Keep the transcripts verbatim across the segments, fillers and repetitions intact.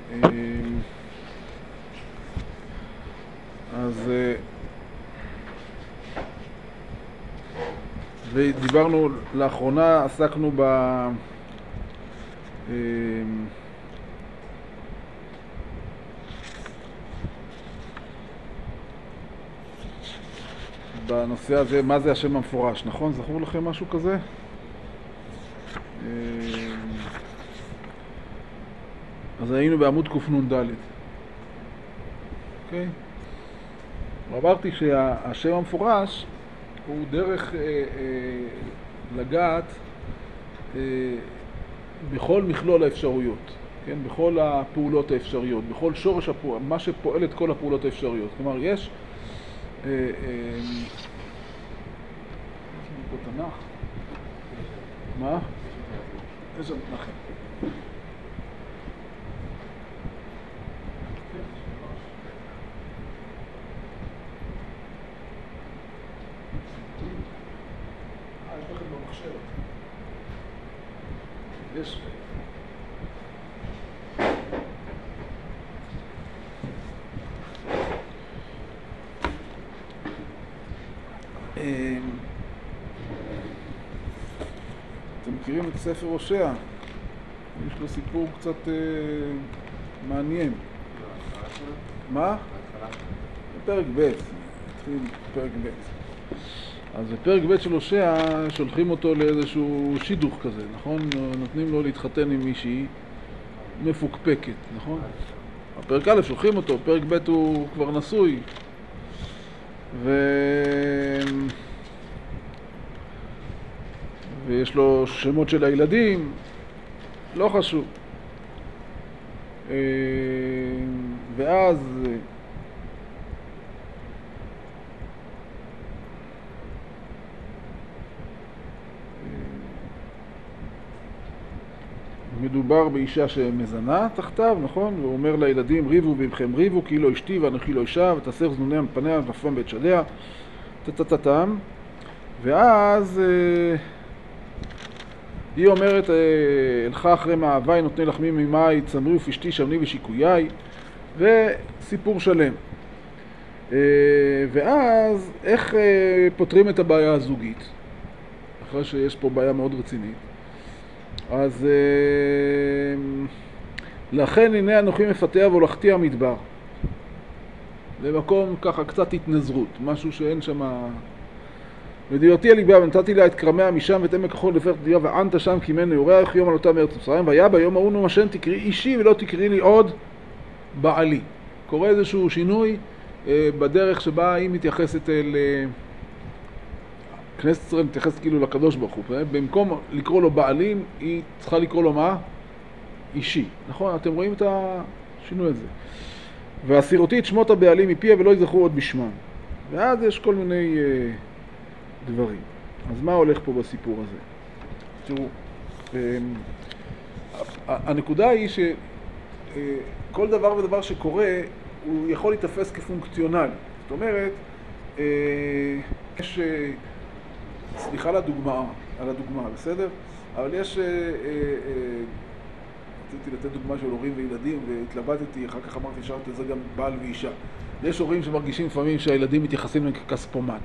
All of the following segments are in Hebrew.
אז ודיברנו, לאחרונה עסקנו ב... בנושא הזה, מה זה השם המפורש, נכון? זכור לכם משהו כזה? אז היינו בעמוד קנ"ד. אוקיי? ואמרתי שהשם המפורש הוא דרך אה, אה, לגעת אה, בכל מכלול האפשרויות, כן? בכל הפעולות האפשריות, בכל שורש הפועל, מה שפועל את כל הפעולות האפשריות. כלומר, יש אה, אה, יש פה תנ"ך. מה? איזה תנ"כים? יש אתם מכירים את ספר הושע? יש לו סיפור קצת אה, מעניין. מה? בפרק ב', התחיל פרק ב'. אז בפרק ב' של הושע שולחים אותו לאיזשהו שידוך כזה, נכון? נותנים לו להתחתן עם מישהי מפוקפקת, נכון? בפרק א' שולחים אותו, פרק ב' הוא כבר נשוי. ו... ויש לו שמות של הילדים, לא חשוב. ואז מדובר באישה שמזנה תחתיו, נכון? והוא אומר לילדים, ריבו ובכם ריבו, כי לא אשתי ואנוכי לא אישה, ותסר זנוניה מפניה ונפם בית שדיה, תתתתם. ואז אה, היא אומרת, אה, אלך אחרי מאהבי נותני לחמי ממאי, צמרי ופשתי שמני ושיקויי, וסיפור שלם. אה, ואז איך אה, פותרים את הבעיה הזוגית? אחרי שיש פה בעיה מאוד רצינית. אז לכן הנה אנוכי מפתח והולכתי המדבר. למקום ככה קצת התנזרות, משהו שאין שם... ודיברתי על ליבה ונתתי לה את קרמיה משם ואת עמק החול לפרח דירה וענת שם כי ממנו יורח יום על אותה מארץ מצרים והיה ביום ההוא נאום השם תקראי אישי ולא תקראי לי עוד בעלי. קורה איזשהו שינוי בדרך שבה היא מתייחסת אל... כנסת ישראל מתייחסת כאילו לקדוש ברוך הוא, במקום לקרוא לו בעלים, היא צריכה לקרוא לו מה? אישי. נכון? אתם רואים את השינוי הזה. והסירותי את שמות הבעלים מפיה ולא יזכרו עוד בשמם. ואז יש כל מיני אה, דברים. אז מה הולך פה בסיפור הזה? תראו, אה, הנקודה היא שכל אה, דבר ודבר שקורה, הוא יכול להתאפס כפונקציונלי. זאת אומרת, אה, יש... אה, סליחה לדוגמה, על הדוגמה, בסדר? אבל יש, אה, אה, רציתי לתת דוגמה של הורים וילדים והתלבטתי, אחר כך אמרתי, שרתי את זה גם בעל ואישה. יש הורים שמרגישים לפעמים שהילדים מתייחסים להם ככספומט.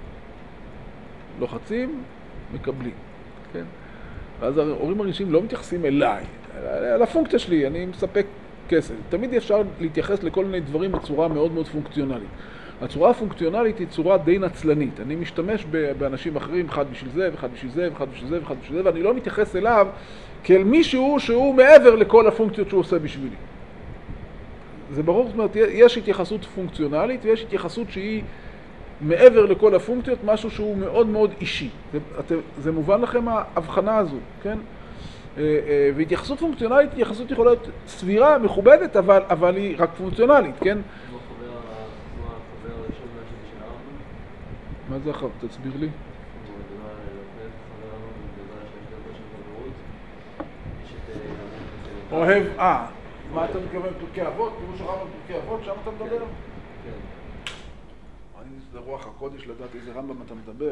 לוחצים, מקבלים, כן? ואז ההורים מרגישים לא מתייחסים אליי, על הפונקציה שלי, אני מספק כסף. תמיד אפשר להתייחס לכל מיני דברים בצורה מאוד מאוד פונקציונלית. הצורה הפונקציונלית היא צורה די נצלנית. אני משתמש באנשים אחרים, אחד בשביל זה, ואחד בשביל זה, ואחד בשביל זה, ואחד בשביל זה, ואני לא מתייחס אליו כאל מישהו שהוא מעבר לכל הפונקציות שהוא עושה בשבילי. זה ברור, זאת אומרת, יש התייחסות פונקציונלית, ויש התייחסות שהיא מעבר לכל הפונקציות, משהו שהוא מאוד מאוד אישי. זה, זה מובן לכם ההבחנה הזו, כן? והתייחסות פונקציונלית, התייחסות יכולה להיות סבירה, מכובדת, אבל, אבל היא רק פונקציונלית, כן? מה זה אחר? תסביר לי. אוהב, אה, מה אתה מתכוון? פרקי אבות? פירוש הרמב"ם פרקי אבות? שם אתה מדבר? כן. אני זה רוח הקודש לדעת איזה רמב"ם אתה מדבר.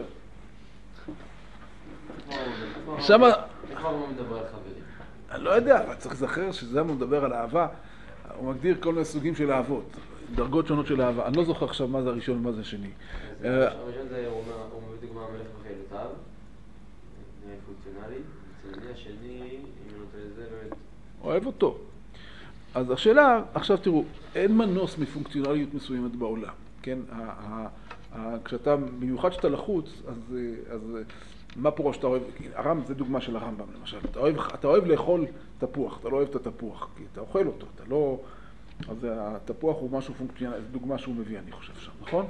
שמה... איפה הרמב"ם מדבר על חברים? אני לא יודע, אבל צריך לזכר שזה הוא מדבר על אהבה. הוא מגדיר כל מיני סוגים של אהבות, דרגות שונות של אהבה. אני לא זוכר עכשיו מה זה הראשון ומה זה השני. הראשון זה, הוא מביא דוגמה המלך וחילותיו, נראה פונקציונלי, מצויני השני, אם נותן את זה, באמת... אוהב אותו. אז השאלה, עכשיו תראו, אין מנוס מפונקציונליות מסוימת בעולם, כן? כשאתה, במיוחד שאתה לחוץ, אז, אז מה פירוש שאתה אוהב? הרמב"ם, זה דוגמה של הרמב"ם למשל. אתה אוהב, אתה אוהב לאכול תפוח, אתה לא אוהב את התפוח, כי אתה אוכל אותו, אתה לא... אז התפוח הוא משהו פונקציונלי, זו דוגמה שהוא מביא, אני חושב שם, נכון?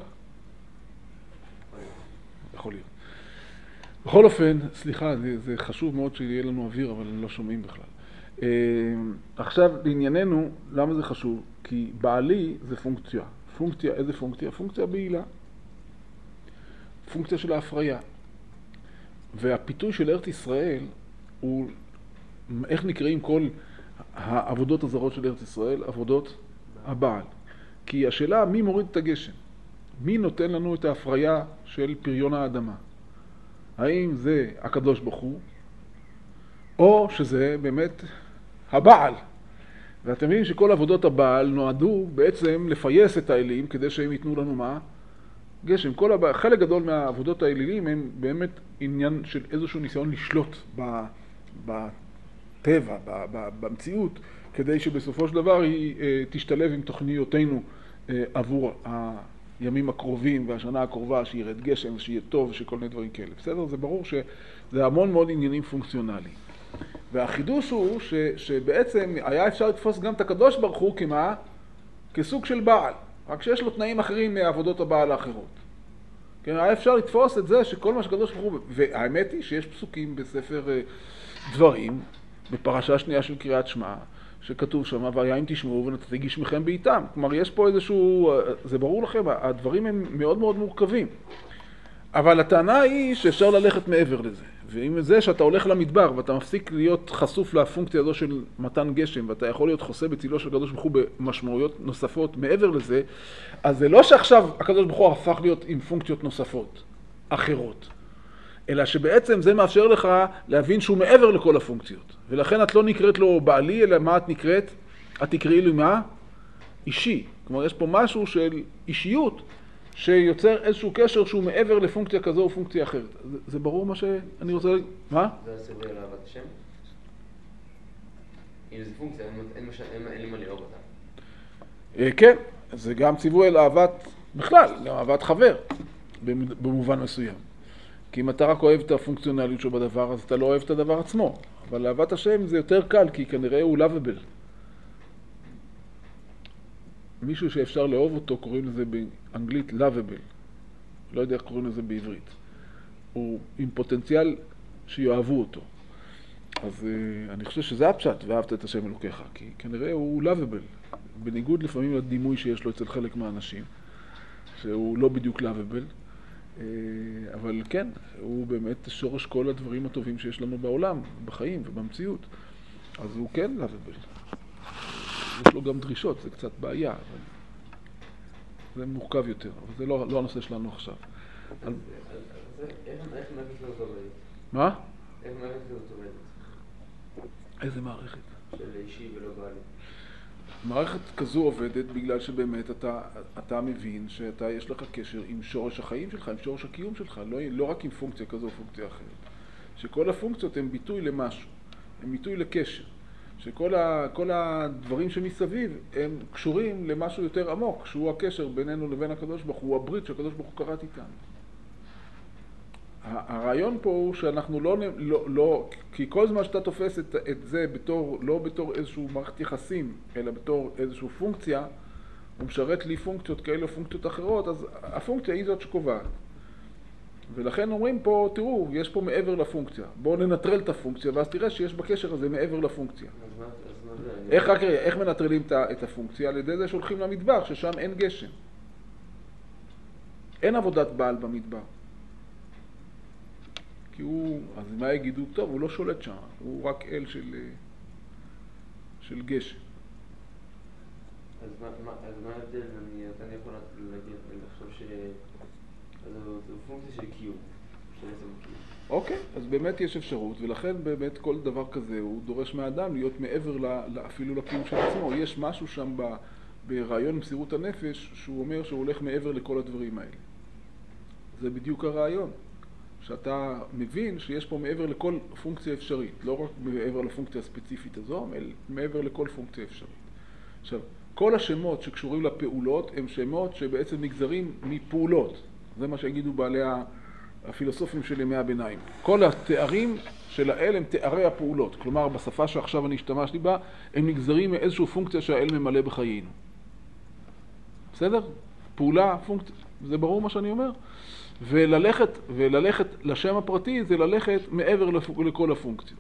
יכול להיות. בכל אופן, סליחה, זה, זה חשוב מאוד שיהיה לנו אוויר, אבל לא שומעים בכלל. עכשיו, לענייננו, למה זה חשוב? כי בעלי זה פונקציה. פונקציה, איזה פונקציה? פונקציה בעילה. פונקציה של ההפריה. והפיתוי של ארץ ישראל הוא, איך נקראים כל העבודות הזרות של ארץ ישראל? עבודות הבעל. כי השאלה, מי מוריד את הגשם? מי נותן לנו את ההפריה של פריון האדמה? האם זה הקדוש ברוך הוא, או שזה באמת הבעל? ואתם מבינים שכל עבודות הבעל נועדו בעצם לפייס את האלים כדי שהם ייתנו לנו מה? גשם. כל הבעל, חלק גדול מהעבודות האלילים הם באמת עניין של איזשהו ניסיון לשלוט בטבע, במציאות, כדי שבסופו של דבר היא תשתלב עם תוכניותינו עבור הימים הקרובים והשנה הקרובה, שירד גשם, שיהיה טוב, שכל מיני דברים כאלה. בסדר? זה ברור שזה המון מאוד עניינים פונקציונליים. והחידוש הוא ש, שבעצם היה אפשר לתפוס גם את הקדוש ברוך הוא כמה? כסוג של בעל, רק שיש לו תנאים אחרים מעבודות הבעל האחרות. כן, היה אפשר לתפוס את זה שכל מה שקדוש ברוך הוא, והאמת היא שיש פסוקים בספר דברים, בפרשה שנייה של קריאת שמע, שכתוב שם, והיה אם תשמעו ונתתי גשמיכם בעיתם. כלומר, יש פה איזשהו, זה ברור לכם, הדברים הם מאוד מאוד מורכבים. אבל הטענה היא שאפשר ללכת מעבר לזה. ועם זה שאתה הולך למדבר ואתה מפסיק להיות חשוף לפונקציה הזו של מתן גשם, ואתה יכול להיות חוסה בצילו של הקדוש ברוך הוא במשמעויות נוספות מעבר לזה, אז זה לא שעכשיו הקדוש ברוך הוא הפך להיות עם פונקציות נוספות, אחרות. אלא שבעצם זה מאפשר לך להבין שהוא מעבר לכל הפונקציות. ולכן את לא נקראת לו בעלי, אלא מה את נקראת? את תקראי לו מה? אישי. כלומר, יש פה משהו של אישיות, שיוצר איזשהו קשר שהוא מעבר לפונקציה כזו או פונקציה אחרת. זה, זה ברור מה שאני רוצה להגיד? מה? זה הסיבוי על אהבת השם? אם זה פונקציה, אין לי מה לאהוב אותה. כן, זה גם ציווי על אהבת, בכלל, גם אהבת חבר, במובן מסוים. כי אם אתה רק אוהב את הפונקציונליות שלו בדבר, אז אתה לא אוהב את הדבר עצמו. אבל אהבת השם זה יותר קל, כי כנראה הוא lovable. מישהו שאפשר לאהוב אותו, קוראים לזה באנגלית lovable. לא יודע איך קוראים לזה בעברית. הוא עם פוטנציאל שיאהבו אותו. אז uh, אני חושב שזה הפשט, ואהבת את השם אלוקיך, כי כנראה הוא lovable. בניגוד לפעמים לדימוי שיש לו אצל חלק מהאנשים, שהוא לא בדיוק lovable. Uh, אבל כן, הוא באמת שורש כל הדברים הטובים שיש לנו בעולם, בחיים ובמציאות. אז הוא כן lovable. יש לו גם דרישות, זה קצת בעיה, אבל זה מורכב יותר, אבל זה לא, לא הנושא שלנו עכשיו. אז איך מערכת כזאת עובדת? מה? איך מערכת כזאת עובדת? איזה מערכת? של אישי ולא בעלי. מערכת כזו עובדת בגלל שבאמת אתה, אתה מבין שאתה יש לך קשר עם שורש החיים שלך, עם שורש הקיום שלך, לא, לא רק עם פונקציה כזו או פונקציה אחרת. שכל הפונקציות הן ביטוי למשהו, הן ביטוי לקשר. שכל ה, כל הדברים שמסביב הם קשורים למשהו יותר עמוק, שהוא הקשר בינינו לבין הקדוש ברוך הוא, הוא הברית שהקדוש ברוך הוא קראת איתנו. הרעיון פה הוא שאנחנו לא, לא, לא, כי כל זמן שאתה תופס את, את זה בתור, לא בתור איזשהו מערכת יחסים, אלא בתור איזשהו פונקציה, הוא משרת לי פונקציות כאלה או פונקציות אחרות, אז הפונקציה היא זאת שקובעת. ולכן אומרים פה, תראו, יש פה מעבר לפונקציה. בואו ננטרל את הפונקציה, ואז תראה שיש בקשר הזה מעבר לפונקציה. אז מה, אז מה זה? איך, רק, איך מנטרלים את הפונקציה? על ידי זה שהולכים למדבר, ששם אין גשם. אין עבודת בעל במדבר. כי הוא, אז מה יגידו? טוב, הוא לא שולט שם, הוא רק אל של, של גשם. אז מה, מה, אז מה ההבדל? אני, אני יכול להגיד, אני חושב ש... אז זו פונקציה של קיום, של עצם קיום. אוקיי, אז באמת יש אפשרות, ולכן באמת כל דבר כזה הוא דורש מהאדם להיות מעבר ל, אפילו לקיום של עצמו. יש משהו שם ב, ברעיון מסירות הנפש שהוא אומר שהוא הולך מעבר לכל הדברים האלה. זה בדיוק הרעיון, שאתה מבין שיש פה מעבר לכל פונקציה אפשרית, לא רק מעבר לפונקציה הספציפית הזו, אלא מעבר לכל פונקציה אפשרית. עכשיו, כל השמות שקשורים לפעולות הם שמות שבעצם נגזרים מפעולות. זה מה שיגידו בעלי הפילוסופים של ימי הביניים. כל התארים של האל הם תארי הפעולות. כלומר, בשפה שעכשיו אני השתמשתי בה, הם נגזרים מאיזושהי פונקציה שהאל ממלא בחיינו. בסדר? פעולה, פונקציה. זה ברור מה שאני אומר? וללכת, וללכת לשם הפרטי זה ללכת מעבר לכל הפונקציות.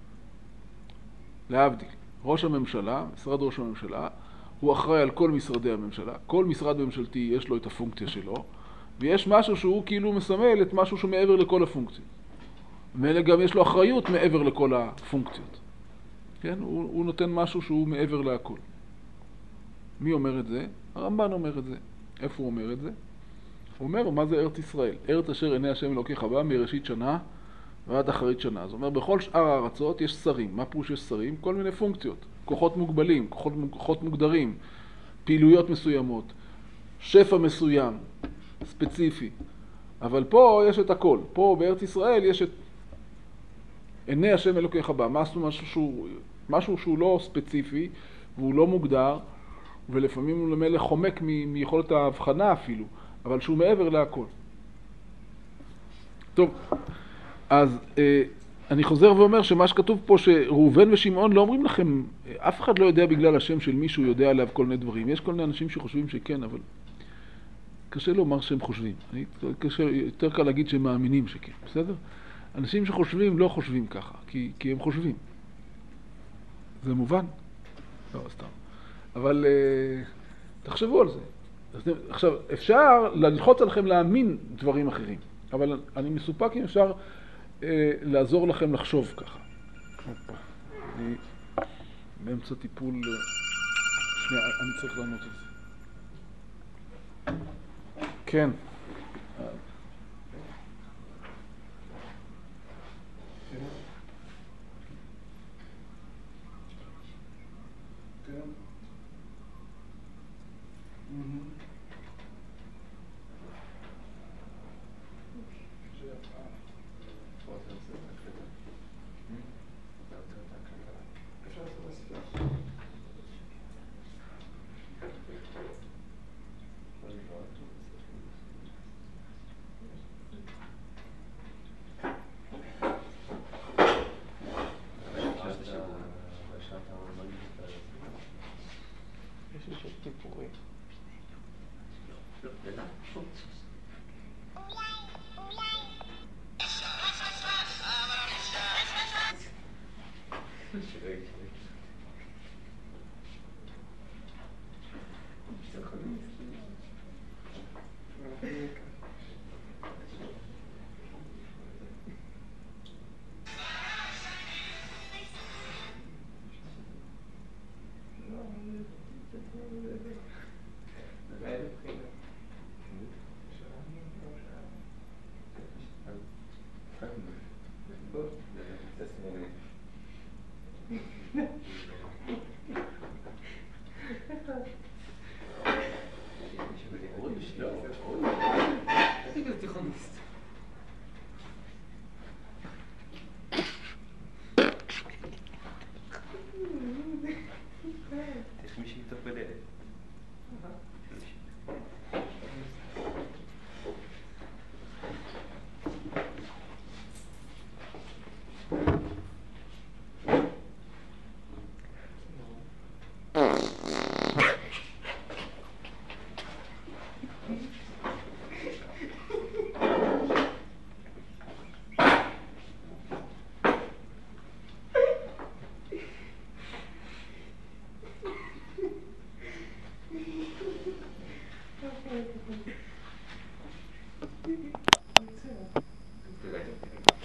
להבדיל. ראש הממשלה, משרד ראש הממשלה, הוא אחראי על כל משרדי הממשלה. כל משרד ממשלתי יש לו את הפונקציה שלו, ויש משהו שהוא כאילו מסמל את משהו שמעבר לכל הפונקציות. וגם יש לו אחריות מעבר לכל הפונקציות. כן? הוא, הוא נותן משהו שהוא מעבר להכל. מי אומר את זה? הרמב"ן אומר את זה. איפה הוא אומר את זה? הוא אומר, מה זה ארץ ישראל? ארץ אשר עיני השם אלוקיך בה מראשית שנה ועד אחרית שנה. זאת אומרת, בכל שאר הארצות יש שרים. מה פירוש יש שרים? כל מיני פונקציות. כוחות מוגבלים, כוחות, כוחות מוגדרים, פעילויות מסוימות, שפע מסוים, ספציפי. אבל פה יש את הכל. פה בארץ ישראל יש את עיני השם אלוקיך בה. משהו שהוא, משהו שהוא לא ספציפי והוא לא מוגדר, ולפעמים הוא למלך חומק מ- מיכולת ההבחנה אפילו, אבל שהוא מעבר להכל. טוב, אז אה, אני חוזר ואומר שמה שכתוב פה שראובן ושמעון לא אומרים לכם, אף אחד לא יודע בגלל השם של מישהו יודע עליו כל מיני דברים. יש כל מיני אנשים שחושבים שכן, אבל קשה לומר שהם חושבים. אני, קשה, יותר קל להגיד שהם מאמינים שכן, בסדר? אנשים שחושבים לא חושבים ככה, כי, כי הם חושבים. זה מובן? לא, סתם. אבל אה, תחשבו על זה. עכשיו, אפשר ללחוץ עליכם להאמין דברים אחרים, אבל אני מסופק אם אפשר אה, לעזור לכם לחשוב ככה. אופה, אני באמצע טיפול, שנייה, אני צריך לענות על זה. כן.